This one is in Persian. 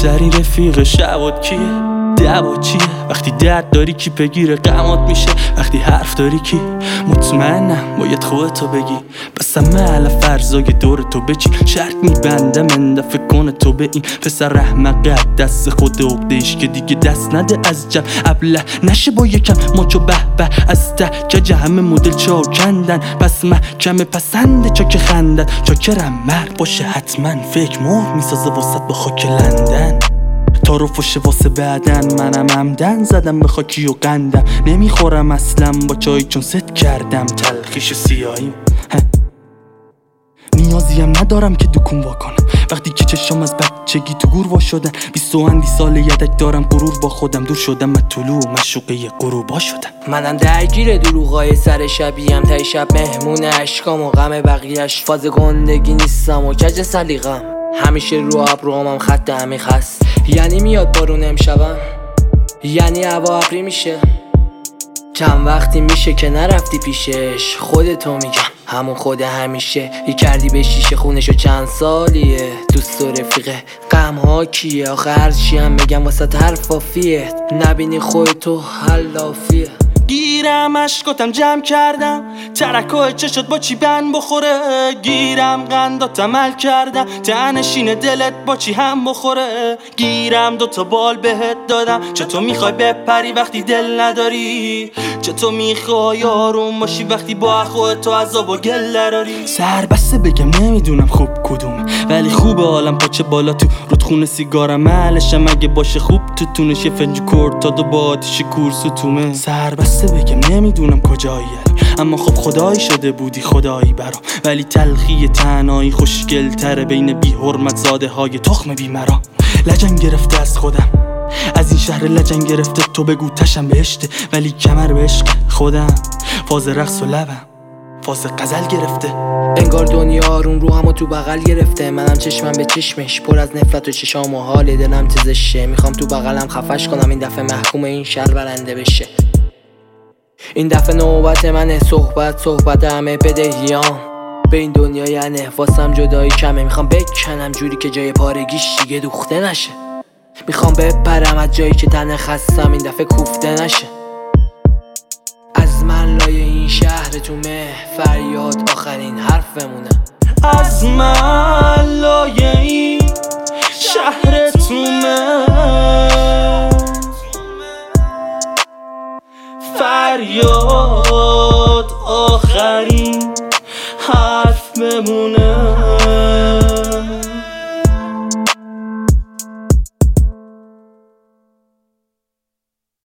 بهترین رفیق شبات کیه؟ دعوا چیه؟ وقتی درد داری کی بگیره غمات میشه؟ وقتی حرف داری کی؟ مطمئنم باید خودتو بگی. بس همه فرضای دور تو بچی شرط میبندم اندفع کنه تو به این پسر احمق دست خود عقده‌اش که دیگه دست نده از جمع ابله نشه با یکم ماچو به به از ته که همه مدل چاکندن پس محکمه پسنده چاک خندن چاکرم مرد باشه حتما فکر مهر میسازه واسط با خاک لندن تا رو فشه واسه بعدن منم عمدن زدم به خاکی و قندم نمیخورم اصلا با چای چون ست کردم تلخیش سیاهیم نیازیم ندارم که دکون واکنم وقتی که چشم از بچگی تو گور وا شدن 20 سال یدک دارم غرور با خودم دور شدم من طلوع مشوقه غروبا شدم منم درگیر دروغای سر شبیم تای شب مهمون اشکام و غم بقیهش فاز گندگی نیستم و کج سلیقم همیشه رو ابروامم خط عمیق هست یعنی میاد بارون امشبم یعنی هوا ابری میشه چند وقتی میشه که نرفتی پیشش خودتو میگم همون خود همیشه کردی به شیشه خونشو چند سالیه دوست و رفیقه غم ها کیه آخه هرچی هم بگم واسه حرفافیه نبینی خودتو حلافیه گیرم اشکاتم جمع کردم ترکای چه شد با چی بند بخوره گیرم قندات عمل کردم تنشین دلت با چی هم بخوره گیرم 2 بال بهت دادم چطور میخوای بپری وقتی دل نداری چطور میخوای آروم باشی وقتی با خودتو عذاب و گل دراری سر بسته بگم نمیدونم خوب کدومه ولی خوبه عالم پاچه بالا تو رودخونه سیگارم محلشم اگه باشه خوب تو تونش یه فنج کورتادو با آتیش کورسوتومه سر بسته بگم نمیدونم کجایی اما خب خدایی شده بودی خدایی برام ولی تلخی تنهایی خوشگل تره بین بی حرمت زاده های تخم بی مرام لجن گرفته از خودم از این شهر لجن گرفته تو بگو تشم بهشته ولی کمر به عشق خودم فاز رقص و لبم فاز غزل گرفته انگار دنیا آروم رو همو تو بغل گرفته منم چشمم به چشمش پر از نفرت و چشام و حال دلم تزشه میخوام تو بغلم خفش کنم این دفعه محکوم این شهر برنده بشه این دفعه نوبت منه صحبت همه بدهیام به این دنیا یعنی واسم جدایی کمه میخوام بکنم جوری که جای پارگیش دیگه دوخته نشه میخوام بپرم از جایی که تنه خستم این دفعه کوفته نشه از من لای این شهر تو فریاد آخرین حرفمونه از من لای این شهر